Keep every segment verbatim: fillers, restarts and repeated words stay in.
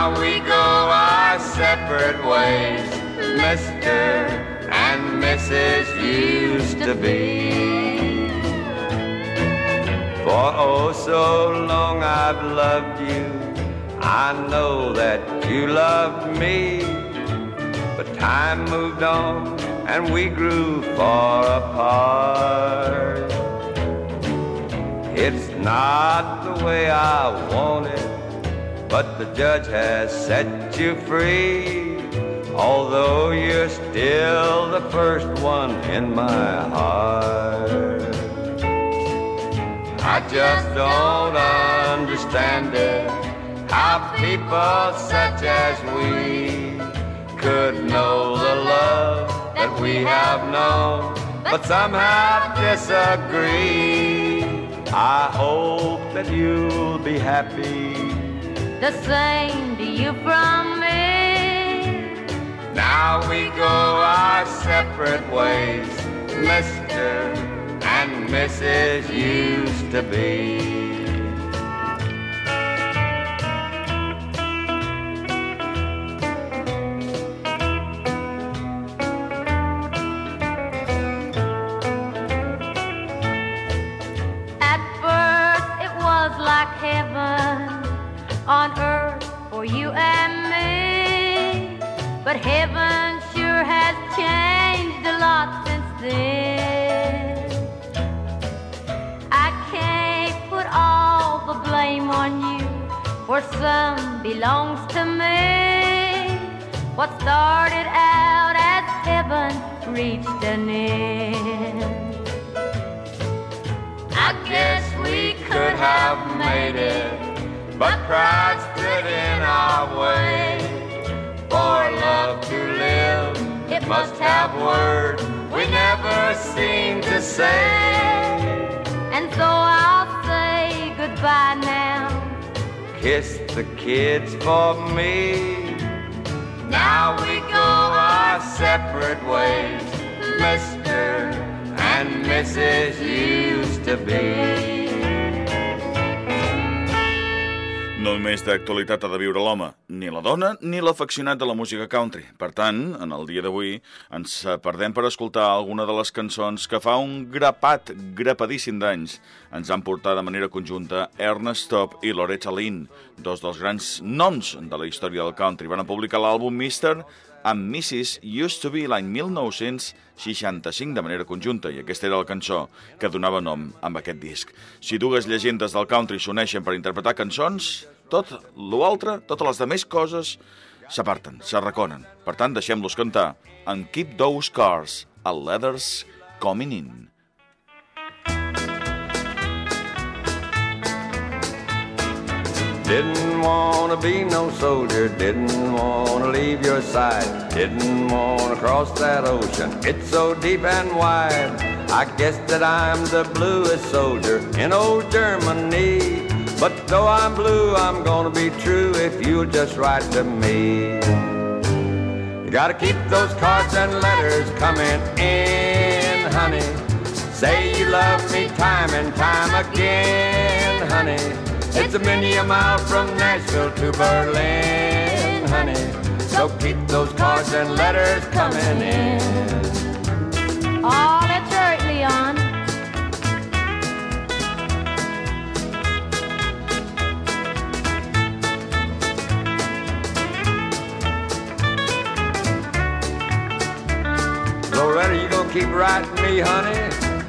Now we go our separate ways, Mister and Missus used to be. For oh so long I've loved you, I know that you loved me, but time moved on and we grew far apart. It's not the way I want it, but the judge has set you free, although you're still the first one in my heart. I just don't understand it, how people such as we could know the love that we have known, but somehow disagree. I hope that you'll be happy. The same to you from me. Now we go our separate ways, Mister and Missus used to be. On earth for you and me, but heaven sure has changed a lot since then. I can't put all the blame on you, for some belongs to me. What started out as heaven reached an end. I guess we could have made it, but pride stood in our way. For love to live, it must have words we never seem to say. And so I'll say goodbye now. Kiss the kids for me. Now we go our separate ways, Mister and Missus used to be. No només d'actualitat ha de viure l'home, ni la dona, ni l'afeccionat de la música country. Per tant, en el dia d'avui ens perdem per escoltar alguna de les cançons que fa un grapat, grapadíssim d'anys ens han portat de manera conjunta Ernest Tubb i Loretta Lynn, dos dels grans noms de la història del country. Van publicar l'àlbum mister and missus Used to Be l'any mil nou-cents seixanta-cinc de manera conjunta, i aquesta era la cançó que donava nom amb aquest disc. Si dues llegendes del country s'uneixen per interpretar cançons, tot l'altre, totes les demés coses s'aparten, s'arraconen. Per tant, deixem-los cantar en Keep Those Cars, a Leather's Coming In. Didn't want to be no soldier, didn't want to leave your side, didn't want to cross that ocean, it's so deep and wide. I guess that I'm the bluest soldier in old Germany, but though I'm blue, I'm gonna be true if you'll just write to me. You gotta keep those cards and letters coming in, honey. Say you love me time and time again, honey. It's a many a mile from Nashville to Berlin, honey. So keep those cards and letters coming in. Oh, that's right, Leon. Loretta, you gonna keep writing me, honey?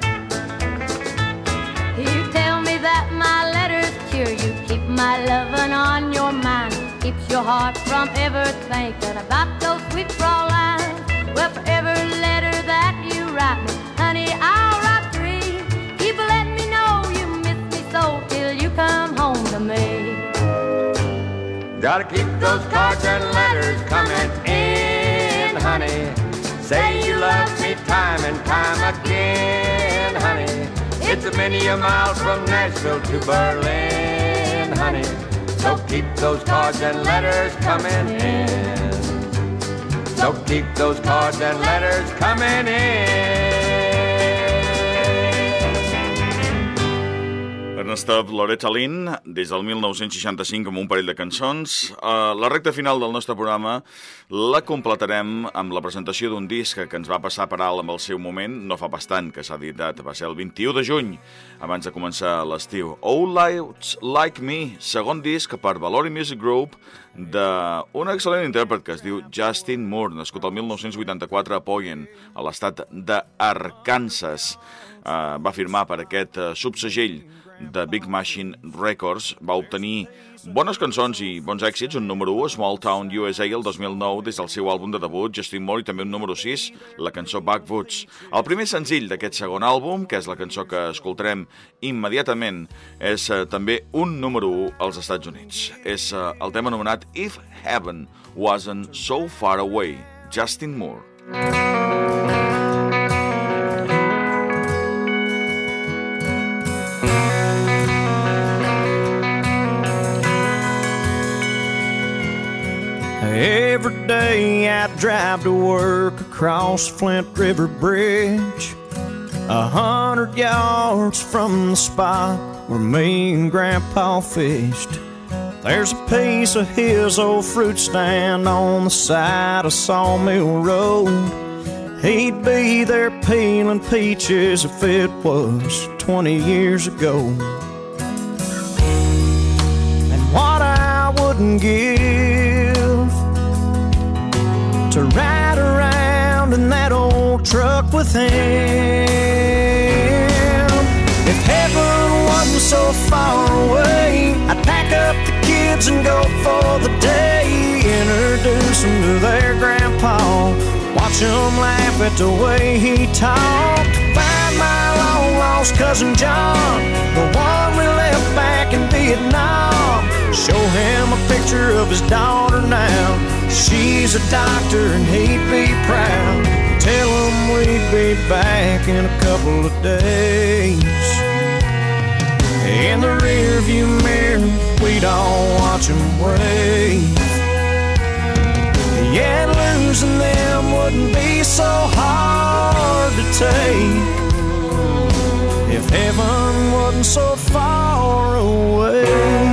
You tell me that my letters cheer you, keep my lovin' on your mind, keeps your heart from ever thinking about those sweet raw lines. Well, for every letter that you write me, honey, I'll write three. Keep letting me know you miss me so till you come home to me. Gotta keep those cards and letters coming in, honey. Say you love me time and time again, honey. It's a many a mile from Nashville to Berlin, honey. So keep those cards and letters coming in. So keep those cards and letters coming in. Stop, Loretta Lynn, des del mil nou-cents seixanta-cinc amb un parell de cançons. Uh, la recta final del nostre programa la completarem amb la presentació d'un disc que ens va passar per alt amb el seu moment, no fa bastant que s'ha editat, va ser el vint-i-u de juny, abans de començar l'estiu. All Lights Like Me, segon disc per Valori Music Group, d'un excel·lent intèrpret que es diu Justin Moore, nascut el mil nou-cents vuitanta-quatre a Poyen, a l'estat d'Arkansas. Uh, va firmar per aquest uh, subsegell de Big Machine Records, va obtenir bones cançons i bons èxits, un número u, Small Town U S A, el dos mil nou, des del seu àlbum de debut, Justin Moore, i també un número sis, la cançó Backwoods. El primer senzill d'aquest segon àlbum, que és la cançó que escoltarem immediatament, és uh, també un número u als Estats Units. És uh, el tema anomenat If Heaven Wasn't So Far Away, Justin Moore. Every day I drive to work across Flint River Bridge, a hundred yards from the spot where me and Grandpa fished. There's a piece of his old fruit stand on the side of Sawmill Road. He'd be there peeling peaches if it was twenty years ago. And what I wouldn't give to ride around in that old truck with him. If heaven wasn't so far away, I'd pack up the kids and go for the day. Introduce them to their grandpa, watch them laugh at the way he talked. Find my long lost cousin John, the one we left back in Vietnam. Show him a picture of his daughter now. She's a doctor and he'd be proud. Tell him we'd be back in a couple of days. In the rearview mirror, we'd all watch him wave. Yeah, losing them wouldn't be so hard to take if heaven wasn't so far away.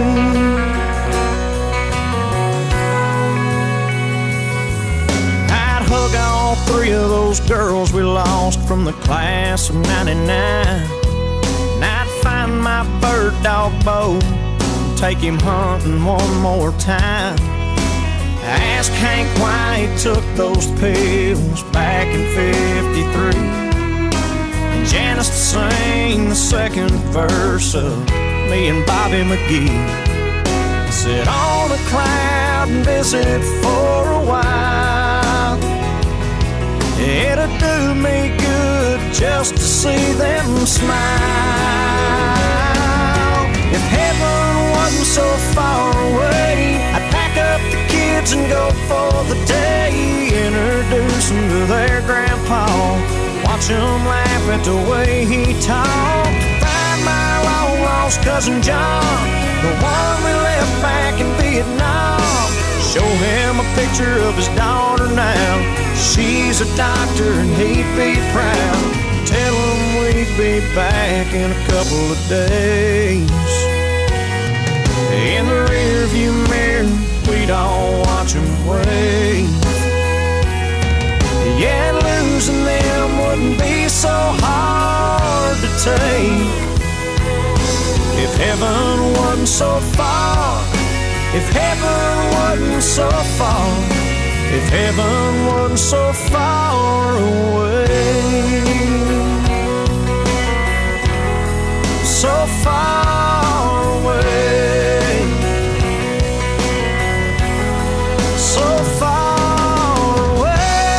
Hug all three of those girls we lost from the class of ninety-nine. And I'd find my bird dog Bo and take him hunting one more time. Ask Hank why he took those pills back in fifty-three, and Janice to sing the second verse of me and Bobby McGee. Sit on a cloud and visit for a while. It'd do me good just to see them smile. If heaven wasn't so far away, I'd pack up the kids and go for the day. Introduce them to their grandpa, watch them laugh at the way he talked. Find my long lost cousin John, the one we left back in Vietnam. Show him a picture of his daughter now. She's a doctor and he'd be proud. Tell him we'd be back in a couple of days. In the rearview mirror, we'd all watch him wave. Yeah, losing them wouldn't be so hard to take if heaven wasn't so far. If heaven wasn't so far, if heaven wasn't so far away, so far away, so far away.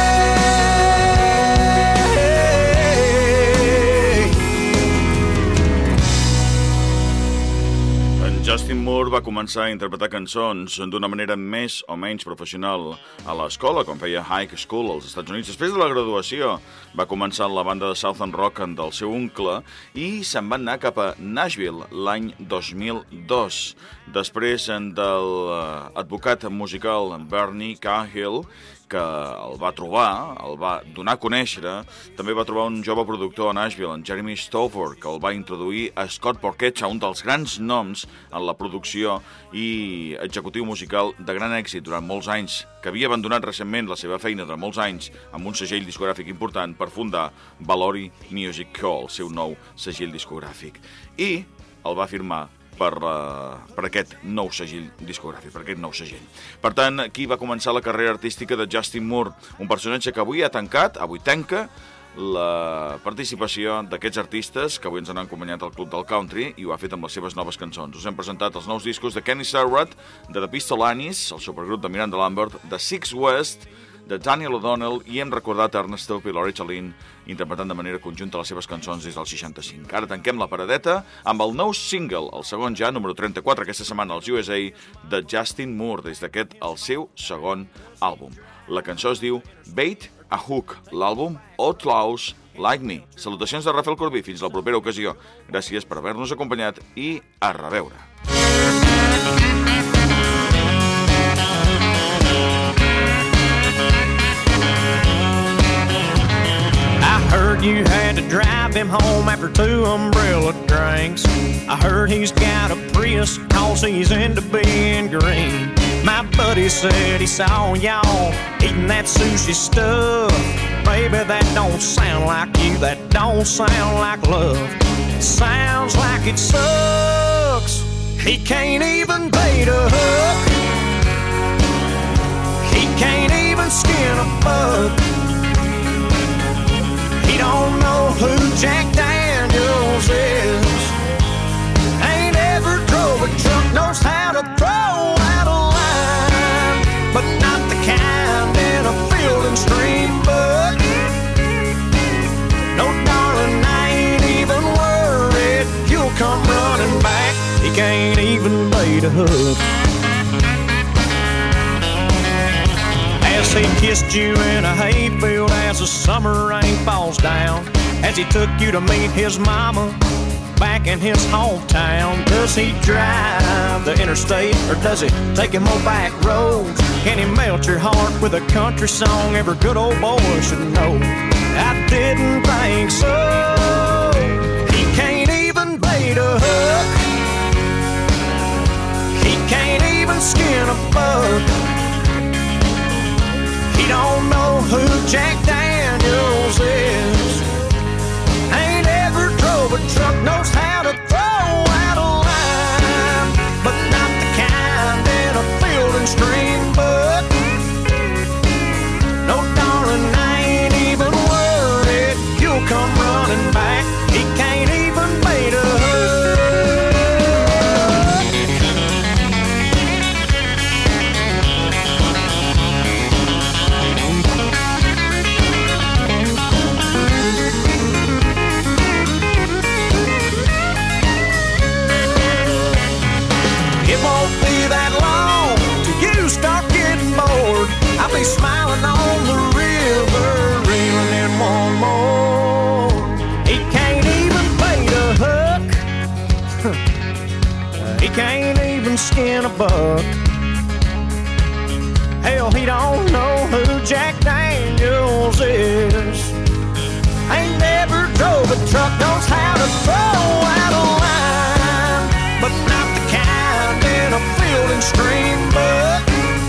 En Justin Moore va començar a interpretar cançons d'una manera més o menys professional a l'escola, quan feia high school als Estats Units. Després de la graduació va començar la banda de Southern Rock del seu oncle i se'n va anar cap a Nashville l'any dos mil dos. Després de l'advocat musical Bernie Cahill, que el va trobar, el va donar a conèixer. També va trobar un jove productor a Nashville, en Jeremy Stover, que el va introduir a Scott Porchetcha, un dels grans noms en la producció i executiu musical de gran èxit durant molts anys, que havia abandonat recentment la seva feina de molts anys amb un segell discogràfic important per fundar Valori Music Co., el seu nou segell discogràfic. I el va firmar per, uh, per aquest nou segell discogràfic, per aquest nou segell. Per tant, aquí va començar la carrera artística de Justin Moore, un personatge que avui ha tancat, avui tanca, la participació d'aquests artistes que avui ens han acompanyat al Club del Country i ho ha fet amb les seves noves cançons. Us hem presentat els nous discos de Kenny Sarrett, de The Pistolanis, el supergrup de Miranda Lambert, de Six West, de Daniel O'Donnell, i hem recordat Ernest Tubb i Loretta Lynn interpretant de manera conjunta les seves cançons des del seixanta-cinc. Ara tanquem la paradeta amb el nou single, el segon ja, número trenta-quatre aquesta setmana als U S A, de Justin Moore, des d'aquest el seu segon àlbum. La cançó es diu Bait a Hook, l'àlbum Outlaws Like Me. Salutacions de Rafael Corbí, fins la propera ocasió. Gràcies per haver-nos acompanyat i a reveure. Heard you had to drive him home after two umbrella drinks. I heard he's got a Prius cause he's into being green. My buddy said he saw y'all eating that sushi stuff. Baby, that don't sound like you, that don't sound like love. It sounds like it sucks. He can't even bait a hook. He can't even skin a bug. He don't know who Jack Daniels is. Ain't ever drove a truck, knows how to throw out a line, but not the kind in a field and stream book. No, darling, I ain't even worried. You'll come running back. He can't even bait a hook. As he kissed you in a hayfield as the summer rain falls down, as he took you to meet his mama back in his hometown. Does he drive the interstate or does he take him on back roads? Can he melt your heart with a country song every good old boy should know? I didn't think so. He can't even bait a hook. He can't even skin a bug. He don't know who Jack Daniels is. Ain't ever drove a truck, knows how to throw out a line, but not the kind in a field and stream book. No, darling, I ain't even worried. You'll come running back. He can't even bait a hook. I'll be smiling on the river, reeling in one more. He can't even bait a hook. He can't even skin a buck. Hell, he don't know who Jack Daniels is. Ain't never drove a truck, knows how to throw out a line, but not the kind in a field and stream book.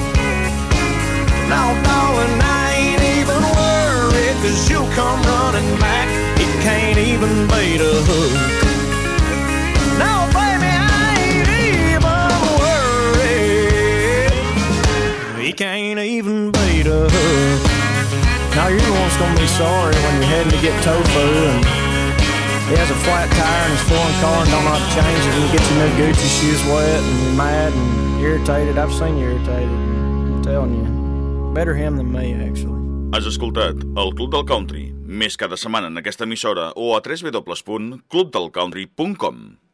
No, darling, I ain't even worried, cause you'll come running back. He can't even bait a hook. No, baby, I ain't even worried. He can't even bait a hook. Now you're the one's gonna be sorry when you're heading to get tofu and he has a flat tire in his foreign car and don't know how to change it, and you get your new Gucci shoes wet and you're mad and irritated. I've seen you irritated. I'm telling you. Better him than me, actually. Has escoltat el Club del Country més cada setmana en aquesta emissora o a w w w punt club del country punt com.